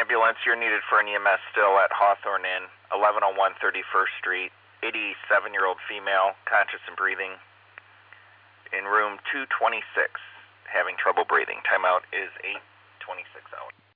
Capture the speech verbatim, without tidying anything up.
ambulance, you're needed for an E M S still at Hawthorne Inn, eleven oh one thirty-first Street, eighty-seven-year-old female, conscious and breathing, in room two twenty-six, having trouble breathing. Timeout is eight twenty-six hours.